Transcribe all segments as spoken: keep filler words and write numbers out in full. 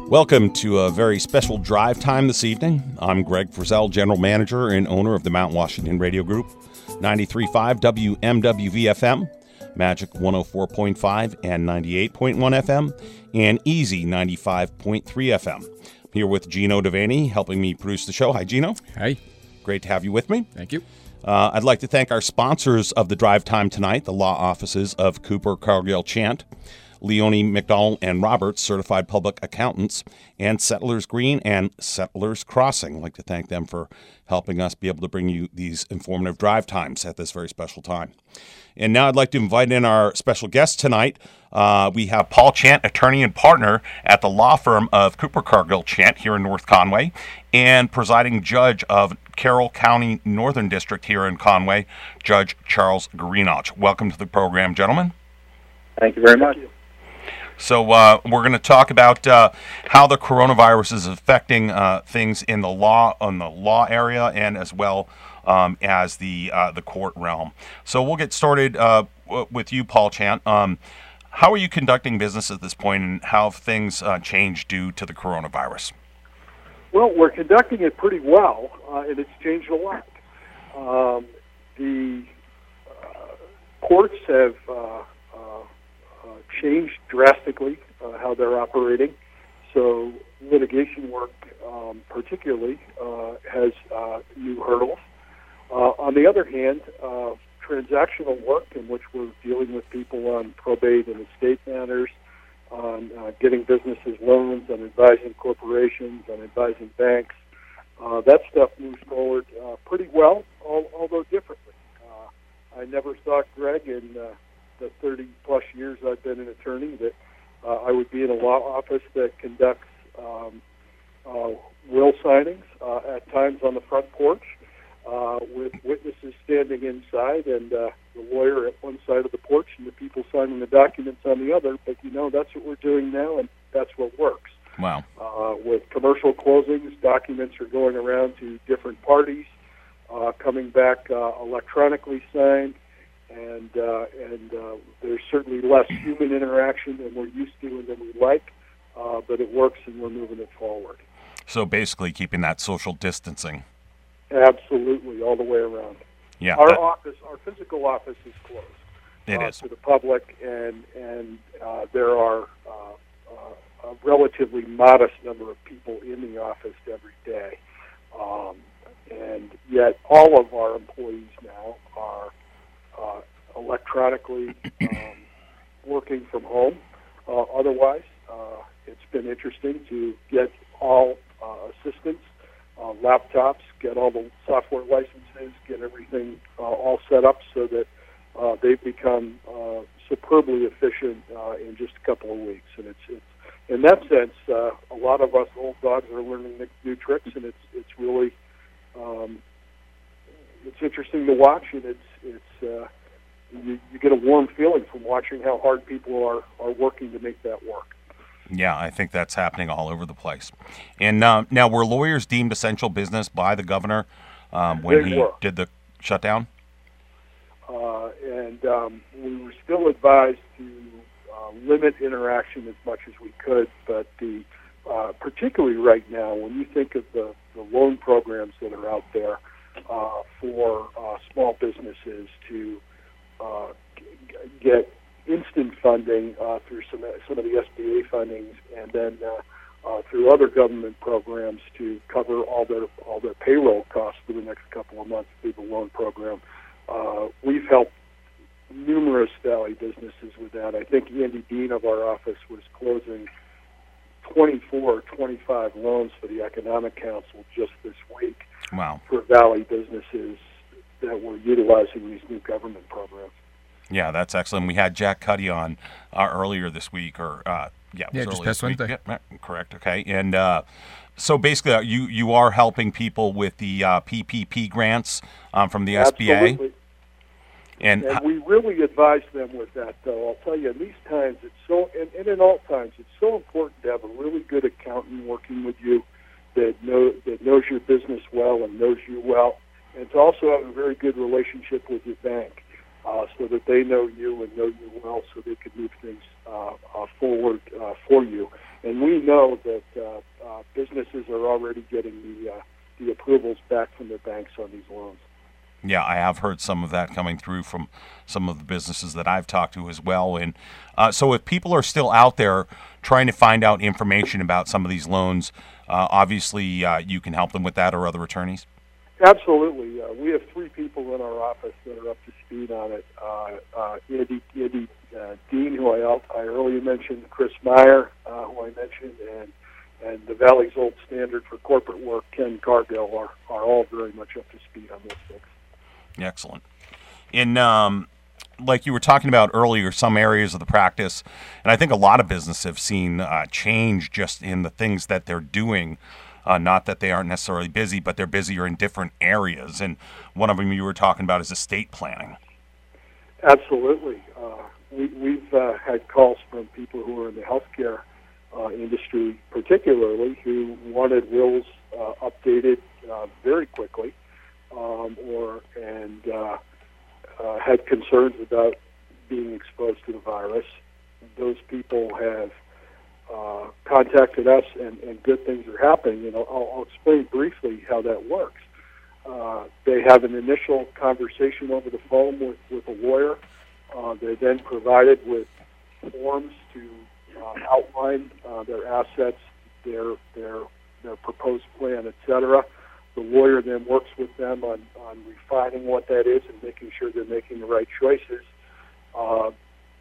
Welcome to a very special drive time this evening. I'm Greg Frizzell, General Manager and owner of the Mount Washington Radio Group, ninety-three point five W M W V F M, Magic one oh four point five and ninety-eight point one F M, and Easy ninety-five point three F M. I'm here with Gino Devaney, helping me produce the show. Hi, Gino. Hi. Great to have you with me. Thank you. Uh, I'd like to thank our sponsors of the drive time tonight, the law offices of Cooper, Cargill, Chant, Leone, McDonald, and Roberts, certified public accountants, and Settlers Green and Settlers Crossing. I'd like to thank them for helping us be able to bring you these informative drive times at this very special time. And now I'd like to invite in our special guest tonight. Uh, we have Paul Chant, attorney and partner at the law firm of Cooper, Cargill, Chant here in North Conway, and presiding judge of Carroll County Northern District here in Conway, Judge Charles Greenoch. Welcome to the program, gentlemen. Thank you very much. So uh, we're going to talk about uh, how the coronavirus is affecting uh, things in the law, on the law area, and as well um, as the uh, the court realm. So we'll get started uh, w- with you, Paul Chant. Um, how are you conducting business at this point, and how have things uh, changed due to the coronavirus? Well, we're conducting it pretty well, uh, and it's changed a lot. Um, the uh, courts have uh, changed drastically uh, how they're operating. So litigation work um, particularly uh, has uh, new hurdles. Uh, on the other hand, uh, transactional work in which we're dealing with people on probate and estate matters, on uh, getting businesses loans, on advising corporations, on advising banks, uh, that stuff moves forward uh, pretty well, al- although differently. Uh, I never thought, Greg, in uh, the thirty-plus years I've been an attorney, that uh, I would be in a law office that conducts um, uh, will signings, uh, at times on the front porch, uh, with witnesses standing inside and uh, the lawyer at one side of the porch and the people signing the documents on the other. But, you know, that's what we're doing now, and that's what works. Wow. Uh, with commercial closings, documents are going around to different parties, uh, coming back uh, electronically signed. And uh, and uh, there's certainly less human interaction than we're used to and than we like, uh, but it works and we're moving it forward. So basically keeping that social distancing. Absolutely, all the way around. Yeah. Our that, office, our physical office is closed. It uh, is. To the public, and, and uh, there are uh, uh, a relatively modest number of people in the office every day. Um, and yet all of our employees now are Uh, electronically um, working from home. Uh, otherwise, uh, it's been interesting to get all uh, assistants, uh, laptops, get all the software licenses, get everything uh, all set up so that uh, they've become uh, superbly efficient uh, in just a couple of weeks. And it's, it's in that sense, uh, a lot of us old dogs are learning new tricks, and it's it's really um, it's interesting to watch, and it's it's uh, you, you get a warm feeling from watching how hard people are, are working to make that work. Yeah, I think that's happening all over the place. And uh, now, were lawyers deemed essential business by the governor um, when They he were. did the shutdown? Uh, and um, we were still advised to uh, limit interaction as much as we could, but the uh, particularly right now, when you think of the, the loan programs that are out there, Uh, for uh, small businesses to uh, g- get instant funding uh, through some some of the S B A fundings, and then uh, uh, through other government programs to cover all their all their payroll costs for the next couple of months through the loan program. Uh, we've helped numerous Valley businesses with that. I think Andy Dean of our office was closing twenty-four or twenty-five loans for the Economic Council just this week. Wow. For Valley businesses that were utilizing these new government programs. Yeah, that's excellent. We had Jack Cuddy on uh, earlier this week, or uh, yeah, it was Yeah, just earlier past this week. Wednesday. Yeah, yeah, correct. Okay, and uh, so basically, uh, you you are helping people with the uh, P P P grants um, from the Absolutely. S B A. And, and we really advise them with that, though. I'll tell you, in these times, it's so, and, and in all times, it's so important to have a really good accountant working with you that know that knows your business well and knows you well, and to also have a very good relationship with your bank, uh, so that they know you and know you well, so they can move things uh, uh, forward uh, for you. and we know that uh, uh, businesses are already getting the uh, the approvals back from their banks on these loans. Yeah, I have heard some of that coming through from some of the businesses that I've talked to as well. And uh, so if people are still out there trying to find out information about some of these loans, uh, obviously uh, you can help them with that, or other attorneys? Absolutely. Uh, we have three people in our office that are up to speed on it. Uh, uh, Andy, Andy uh, Dean, who I, I earlier mentioned, Chris Meyer, uh, who I mentioned, and and the Valley's Old Standard for corporate work, Ken Cargill, are, are all very much up to speed on those things. Excellent. In um, like you were talking about earlier, some areas of the practice, and I think a lot of businesses have seen uh, change just in the things that they're doing. Uh, not that they aren't necessarily busy, but they're busier in different areas. And one of them you were talking about is estate planning. Absolutely. Uh, we, we've uh, had calls from people who are in the healthcare uh, industry, particularly, who wanted wills uh, updated uh, very quickly. Um, or and uh, uh, had concerns about being exposed to the virus. Those people have uh, contacted us, and, and good things are happening. And I'll, I'll explain briefly how that works. Uh, they have an initial conversation over the phone with, with a lawyer. Uh, they're then provided with forms to uh, outline uh, their assets, their their their proposed plan, et cetera. The lawyer then works with them on, on refining what that is and making sure they're making the right choices. Uh,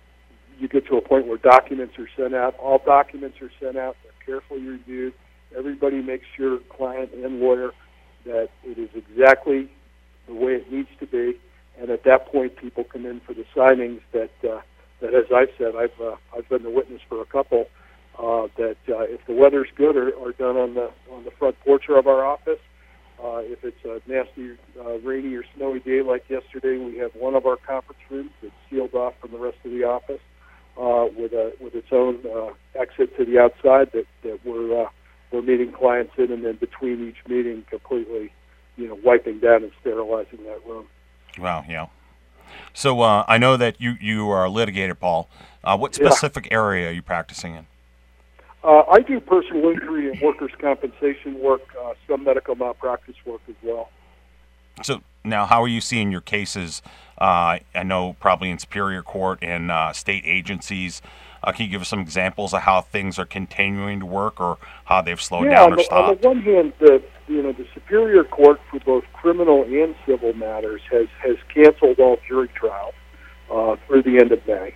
you get to a point where documents are sent out. All documents are sent out. They're carefully reviewed. Everybody makes sure, client and lawyer, that it is exactly the way it needs to be. And at that point, people come in for the signings that, uh, that as I've said, I've, uh, I've been the witness for a couple, uh, that uh, if the weather's good, are, are done on the, on the front porch of our office. Uh, if it's a nasty, uh, rainy or snowy day like yesterday, we have one of our conference rooms that's sealed off from the rest of the office uh, with a with its own uh, exit to the outside that, that we're uh, we're meeting clients in, and then between each meeting, completely, you know, wiping down and sterilizing that room. Wow, yeah. So uh, I know that you you are a litigator, Paul. Uh, what specific yeah. area are you practicing in? Uh, I do personal injury and workers' compensation work, uh, some medical malpractice work as well. So now, how are you seeing your cases? Uh, I know probably in Superior Court and uh, state agencies. Uh, can you give us some examples of how things are continuing to work, or how they've slowed yeah, down or the, stopped? On the one hand, the you know the Superior Court for both criminal and civil matters has has canceled all jury trials uh, through the end of May.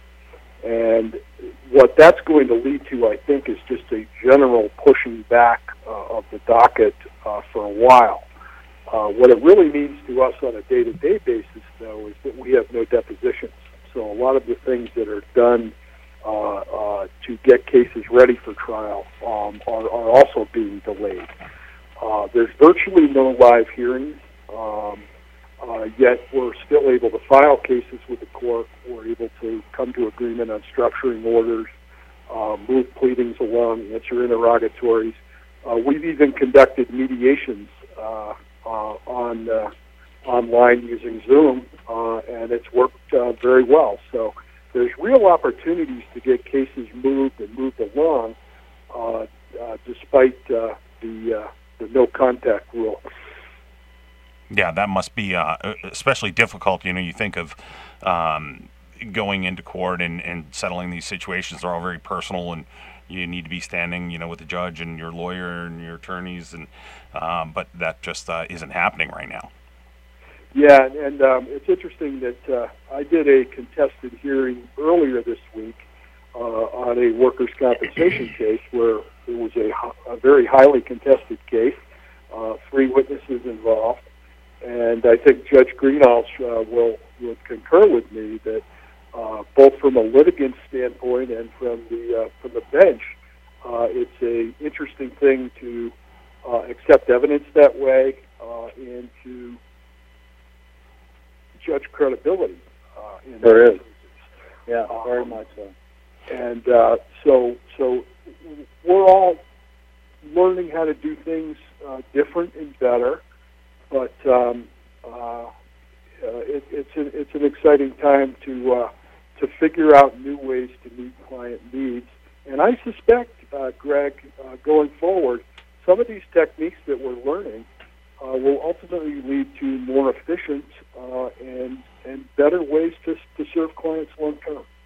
And what that's going to lead to, I think, is just a general pushing back uh, of the docket uh, for a while. Uh, what it really means to us on a day-to-day basis, though, is that we have no depositions. So a lot of the things that are done uh, uh, to get cases ready for trial um, are, are also being delayed. Uh, there's virtually no live hearings. Um, Uh, yet we're still able to file cases with the court. We're able to come to agreement on structuring orders, uh, move pleadings along, answer interrogatories. Uh, we've even conducted mediations uh, uh, on uh, online using Zoom, uh, and it's worked uh, very well. So there's real opportunities to get cases moved and moved along, uh, uh, despite uh, the uh, the no contact rule. Yeah, that must be uh, especially difficult. You know, you think of um, going into court and, and settling these situations. They're all very personal, and you need to be standing, you know, with the judge and your lawyer and your attorneys, and um, but that just uh, isn't happening right now. Yeah, and, and um, it's interesting that uh, I did a contested hearing earlier this week uh, on a workers' compensation case where it was a, a very highly contested case, uh, three witnesses involved. And I think Judge Greenhalgh uh, will, will concur with me that uh, both from a litigant standpoint and from the uh, from the bench, uh, it's a interesting thing to uh, accept evidence that way uh, and to judge credibility. Uh, in there is, cases. yeah, uh, very much so. And uh, so so we're all learning how to do things uh, different and better. But um, uh, uh, it, it's an, it's an exciting time to uh, to figure out new ways to meet client needs, and I suspect uh, Greg, uh, going forward, some of these techniques that we're learning uh, will ultimately lead to more efficient uh, and and better ways to to serve clients long term.